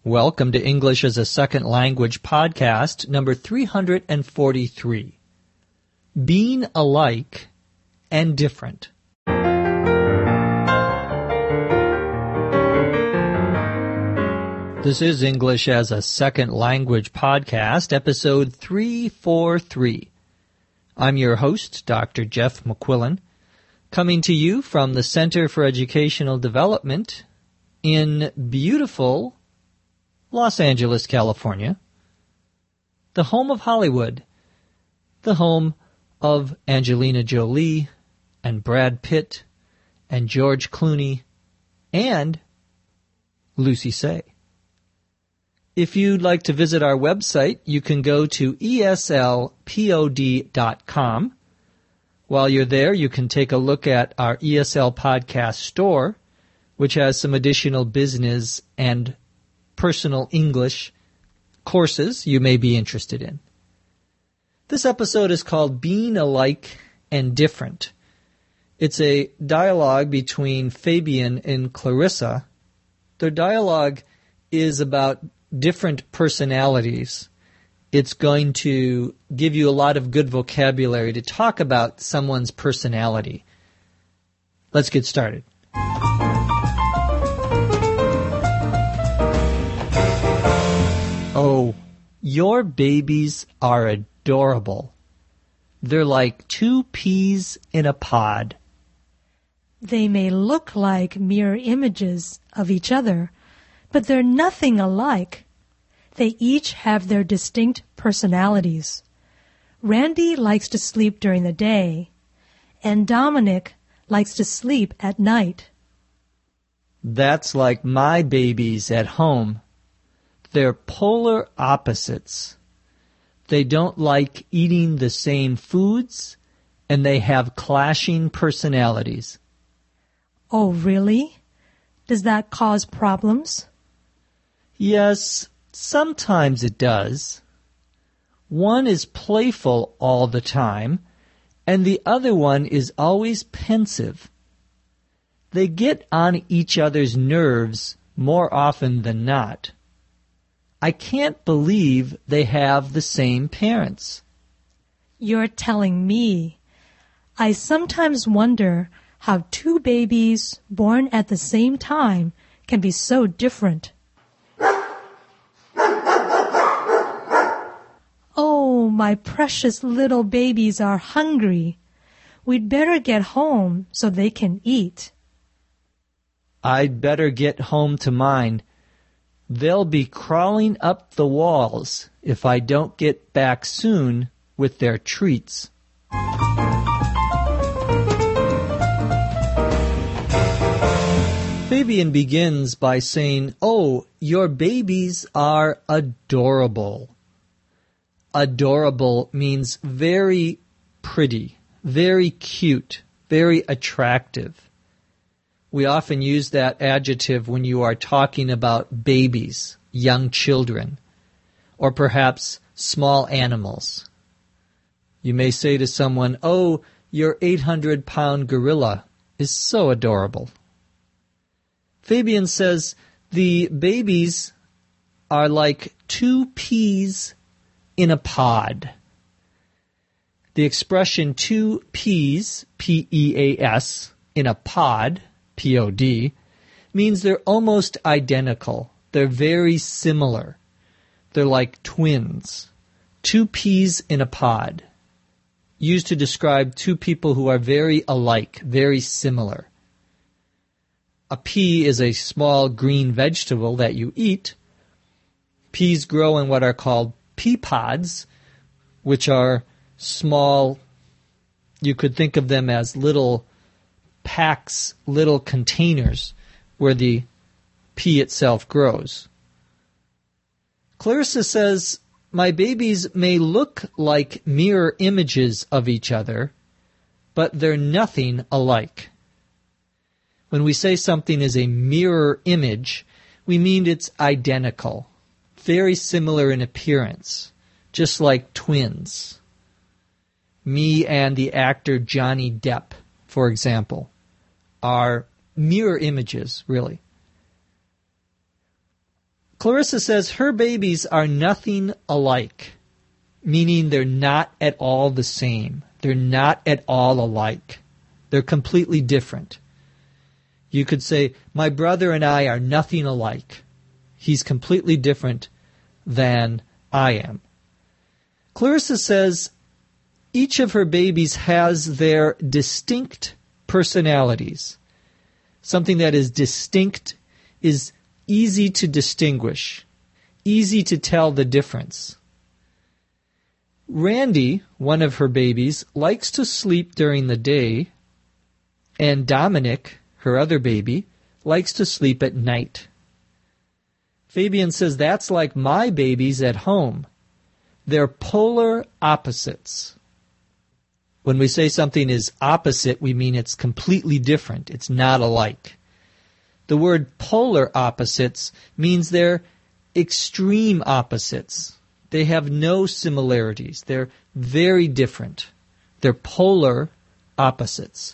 Welcome to English as a Second Language podcast, number 343. Being alike and different. This is English as a Second Language podcast, episode 343. I'm your host, Dr. Jeff McQuillan, coming to you from the Center for Educational Development in beautiful Los Angeles, California, the home of Hollywood, the home of Angelina Jolie and Brad Pitt and George Clooney and Lucy Say. If you'd like to visit our website, you can go to eslpod.com. While you're there, you can take a look at our ESL Podcast store, which has some additional business and personal English courses you may be interested in. This episode is called Being Alike and Different. It's a dialogue between Fabian and Clarissa. Their dialogue is about different personalities. It's going to give you a lot of good vocabulary to talk about someone's personality. Let's get started. Oh, your babies are adorable. They're like two peas in a pod. They may look like mirror images of each other, but they're nothing alike. They each have their distinct personalities. Randy likes to sleep during the day, and Dominic likes to sleep at night. That's like my babies at home. They're polar opposites. They don't like eating the same foods, and they have clashing personalities. Oh, really? Does that cause problems? Yes, sometimes it does. One is playful all the time, and the other one is always pensive. They get on each other's nerves more often than not. I can't believe they have the same parents. You're telling me. I sometimes wonder how two babies born at the same time can be so different. Oh, my precious little babies are hungry. We'd better get home so they can eat. I'd better get home to mine. They'll be crawling up the walls if I don't get back soon with their treats. Fabian begins by saying, "Oh, your babies are adorable." Adorable means very pretty, very cute, very attractive. We often use that adjective when you are talking about babies, young children, or perhaps small animals. You may say to someone, "Oh, your 800-pound gorilla is so adorable." Fabian says the babies are like two peas in a pod. The expression two peas, P-E-A-S, in a pod, P-O-D, means they're almost identical. They're very similar. They're like twins. Two peas in a pod. Used to describe two people who are very alike, very similar. A pea is a small green vegetable that you eat. Peas grow in what are called pea pods, which are small. You could think of them as little packs, little containers where the pea itself grows. Clarissa says, "My babies may look like mirror images of each other, but they're nothing alike." When we say something is a mirror image, we mean it's identical, very similar in appearance, just like twins. Me and the actor Johnny Depp, for example, are mirror images, really. Clarissa says her babies are nothing alike, meaning they're not at all the same. They're not at all alike. They're completely different. You could say, my brother and I are nothing alike. He's completely different than I am. Clarissa says each of her babies has their distinct personalities. Something that is distinct is easy to distinguish, easy to tell the difference. Randy, one of her babies, likes to sleep during the day, and Dominic, her other baby, likes to sleep at night. Fabian says that's like my babies at home. They're polar opposites. When we say something is opposite, we mean it's completely different. It's not alike. The word polar opposites means they're extreme opposites. They have no similarities. They're very different. They're polar opposites.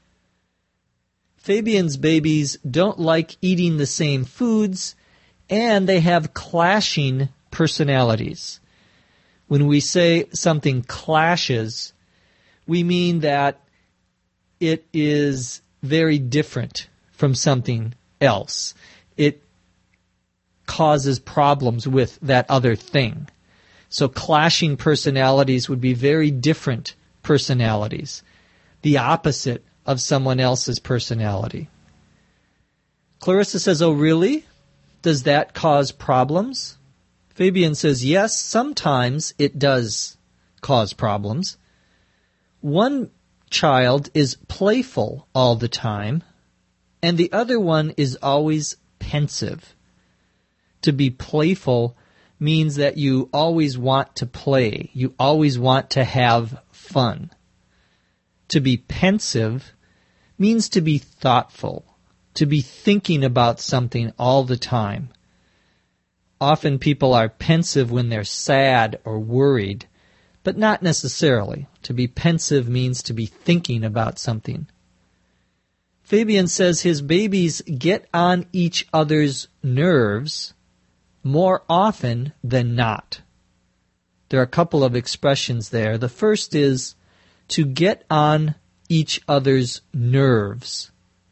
Fabian's babies don't like eating the same foods, and they have clashing personalities. When we say something clashes, we mean that it is very different from something else. It causes problems with that other thing. So clashing personalities would be very different personalities, the opposite of someone else's personality. Clarissa says, oh, really? Does that cause problems? Fabian says, yes, sometimes it does cause problems. One child is playful all the time, and the other one is always pensive. To be playful means that you always want to play. You always want to have fun. To be pensive means to be thoughtful, to be thinking about something all the time. Often people are pensive when they're sad or worried, but not necessarily. To be pensive means to be thinking about something. Fabian says his babies get on each other's nerves more often than not. There are a couple of expressions there. The first is to get on each other's nerves,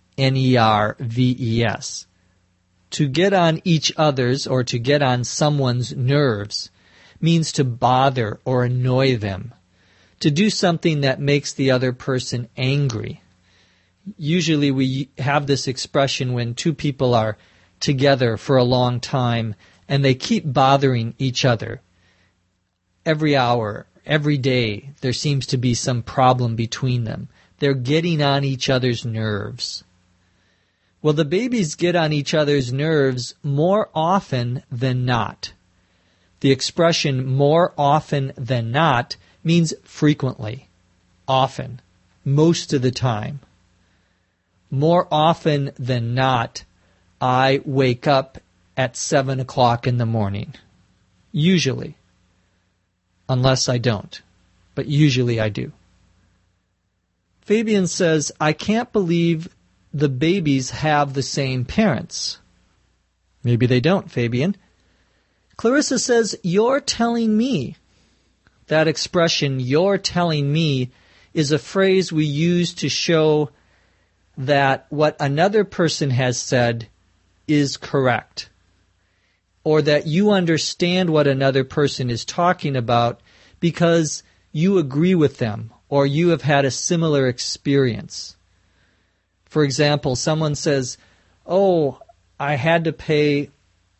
N-E-R-V-E-S. To get on each other's or to get on someone's nerves means to bother or annoy them, to do something that makes the other person angry. Usually we have this expression when two people are together for a long time and they keep bothering each other. Every hour, every day, there seems to be some problem between them. They're getting on each other's nerves. Well, the babies get on each other's nerves more often than not. The expression more often than not means frequently, often, most of the time. More often than not, I wake up at 7 o'clock in the morning. Usually. Unless I don't. But usually I do. Fabian says, I can't believe the babies have the same parents. Maybe they don't, Fabian. Clarissa says, you're telling me. That expression, you're telling me, is a phrase we use to show that what another person has said is correct, or that you understand what another person is talking about because you agree with them or you have had a similar experience. For example, someone says, oh, I had to pay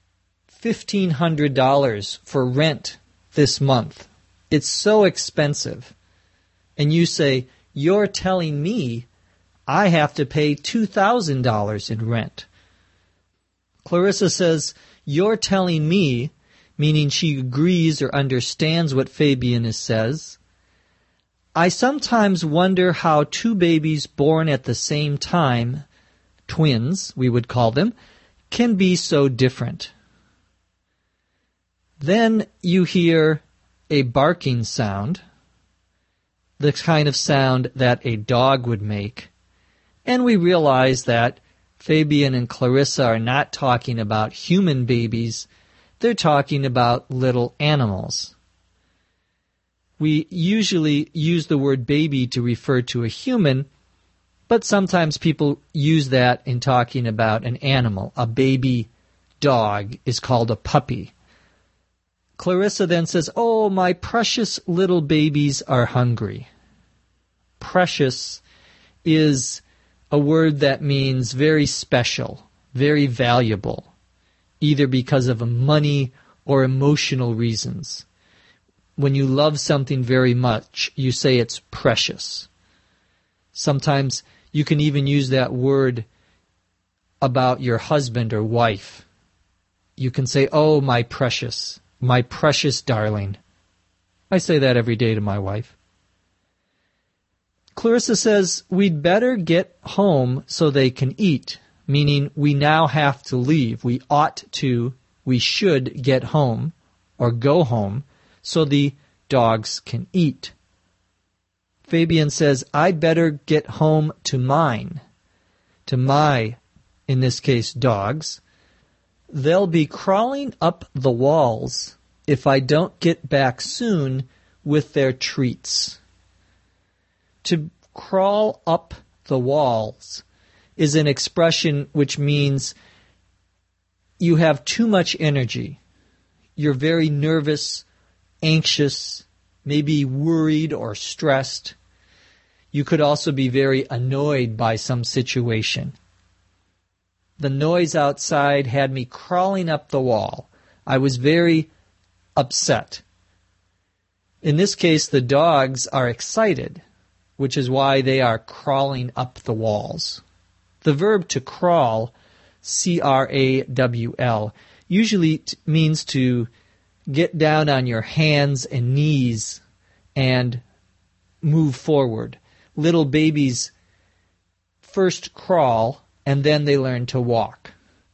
$1,500 for rent this month. It's so expensive. And you say, you're telling me I have to pay $2,000 in rent. Clarissa says, you're telling me, meaning she agrees or understands what Fabian says. I sometimes wonder how two babies born at the same time, twins, we would call them, can be so different. Then you hear a barking sound, the kind of sound that a dog would make, and we realize that Fabian and Clarissa are not talking about human babies, they're talking about little animals. We usually use the word baby to refer to a human, but sometimes people use that in talking about an animal. A baby dog is called a puppy. Clarissa then says, "Oh, my precious little babies are hungry." Precious is a word that means very special, very valuable, either because of money or emotional reasons. When you love something very much, you say it's precious. Sometimes you can even use that word about your husband or wife. You can say, "Oh, my precious darling." I say that every day to my wife. Clarissa says, "We'd better get home so they can eat," meaning we now have to leave. We should get home or go home so the dogs can eat. Fabian says, "I'd better get home to mine," to my, in this case, dogs. "They'll be crawling up the walls if I don't get back soon with their treats." To crawl up the walls is an expression which means you have too much energy. You're very nervous, anxious, maybe worried or stressed. You could also be very annoyed by some situation. The noise outside had me crawling up the wall. I was very upset. In this case, the dogs are excited, which is why they are crawling up the walls. The verb to crawl, C-R-A-W-L, usually means to get down on your hands and knees and move forward. Little babies first crawl and then they learn to walk.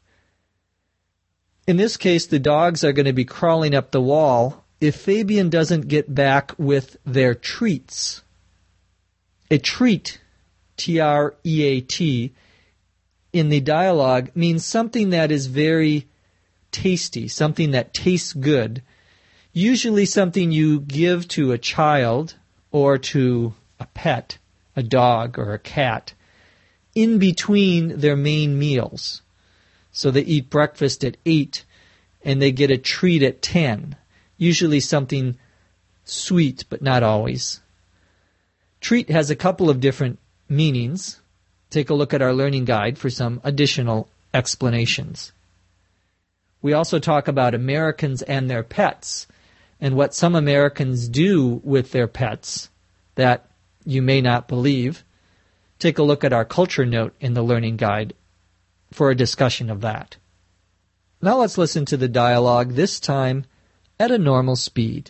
In this case, the dogs are going to be crawling up the wall if Fabian doesn't get back with their treats. A treat, T-R-E-A-T, in the dialogue means something that is very tasty, something that tastes good, usually something you give to a child or to a pet, a dog or a cat, in between their main meals. So they eat breakfast at 8 and they get a treat at 10, usually something sweet, but not always. Treat has a couple of different meanings. Take a look at our learning guide for some additional explanations. We also talk about Americans and their pets and what some Americans do with their pets that you may not believe. Take a look at our culture note in the learning guide for a discussion of that. Now let's listen to the dialogue, this time at a normal speed.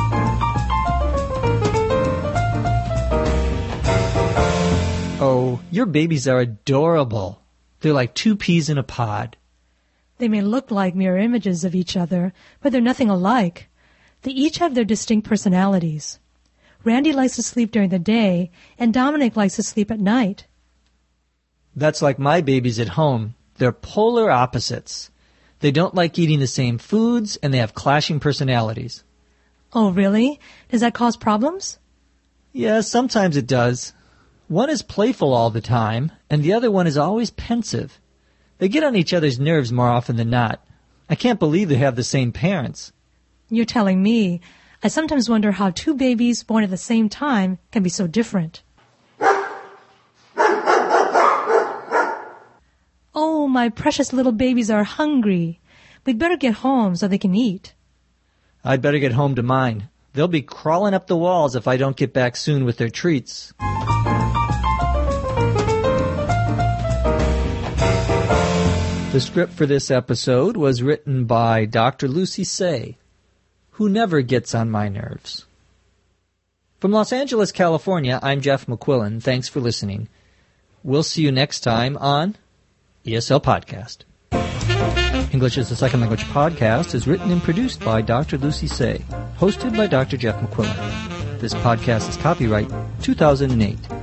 "Oh, your babies are adorable. They're like 2 peas in a pod." They may look like mirror images of each other, but they're nothing alike. They each have their distinct personalities. Randy likes to sleep during the day, and Dominic likes to sleep at night. "That's like my babies at home. They're polar opposites. They don't like eating the same foods, and they have clashing personalities." Oh, really? Does that cause problems? "Yeah, sometimes it does. One is playful all the time, and the other one is always pensive. They get on each other's nerves more often than not. I can't believe they have the same parents." You're telling me. I sometimes wonder how 2 babies born at the same time can be so different. "Oh, my precious little babies are hungry. We'd better get home so they can eat." "I'd better get home to mine. They'll be crawling up the walls if I don't get back soon with their treats." The script for this episode was written by Dr. Lucy Say, who never gets on my nerves. From Los Angeles, California, I'm Jeff McQuillan. Thanks for listening. We'll see you next time on ESL Podcast. English as a Second Language podcast is written and produced by Dr. Lucy Say, hosted by Dr. Jeff McQuillan. This podcast is copyright 2008.